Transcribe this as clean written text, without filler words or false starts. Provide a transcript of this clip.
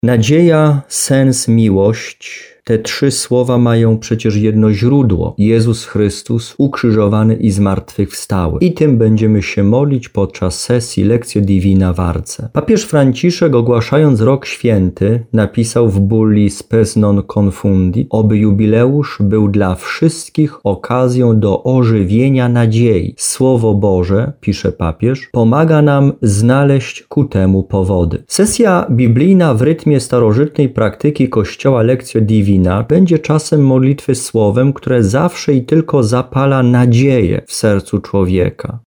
Nadzieja, sens, miłość. Te trzy słowa mają przecież jedno źródło. Jezus Chrystus ukrzyżowany i zmartwychwstały. I tym będziemy się modlić podczas sesji Lectio Divina w Arce. Papież Franciszek, ogłaszając rok święty, napisał w bulli Spes non confundit, oby jubileusz był dla wszystkich okazją do ożywienia nadziei. Słowo Boże, pisze papież, pomaga nam znaleźć ku temu powody. Sesja biblijna w rytmie starożytnej praktyki Kościoła Lectio Divina będzie czasem modlitwy słowem, które zawsze i tylko zapala nadzieję w sercu człowieka.